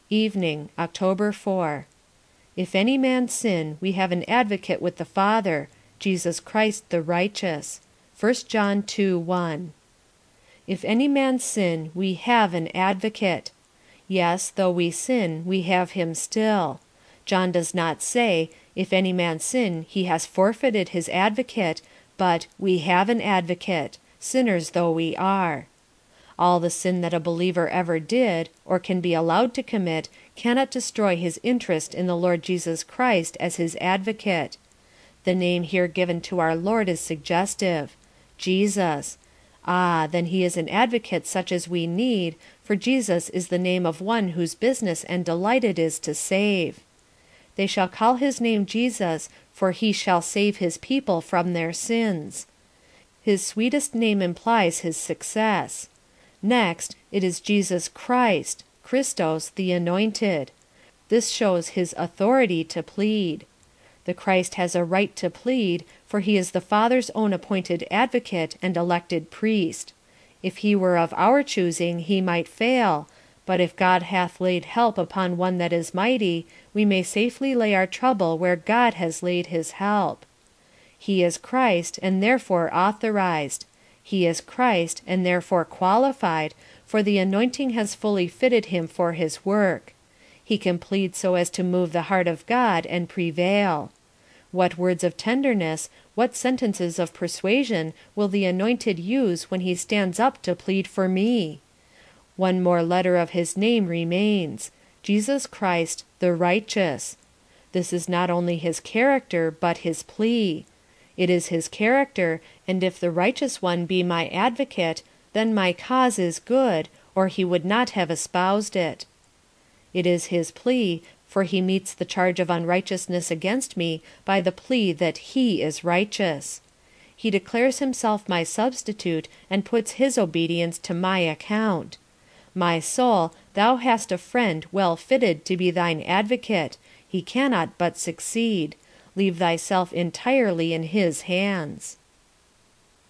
Evening, October 4. If any man sin, we have an advocate with the Father, Jesus Christ the righteous. 1 John 2:1. If any man sin, we have an advocate. Yes, though we sin, we have him still. John does not say, if any man sin, he has forfeited his advocate, but we have an advocate, sinners though we are. All the sin that a believer ever did, or can be allowed to commit, cannot destroy his interest in the Lord Jesus Christ as his advocate. The name here given to our Lord is suggestive. Jesus. Ah, then he is an advocate such as we need, for Jesus is the name of one whose business and delight it is to save. They shall call his name Jesus, for he shall save his people from their sins. His sweetest name implies his success. Next, it is Jesus Christ, Christos, the Anointed. This shows his authority to plead. The Christ has a right to plead, for he is the Father's own appointed advocate and elected priest. If he were of our choosing, he might fail, but if God hath laid help upon one that is mighty, we may safely lay our trouble where God has laid his help. He is Christ, and therefore authorized. He is Christ, and therefore qualified, for the anointing has fully fitted him for his work. He can plead so as to move the heart of God and prevail. What words of tenderness, what sentences of persuasion will the anointed use when he stands up to plead for me? One more letter of his name remains, Jesus Christ, the righteous. This is not only his character, but his plea. It is his character, and if the righteous one be my advocate, then my cause is good, or he would not have espoused it. It is his plea, for he meets the charge of unrighteousness against me by the plea that he is righteous. He declares himself my substitute, and puts his obedience to my account. My soul, thou hast a friend well fitted to be thine advocate. He cannot but succeed. Leave thyself entirely in his hands.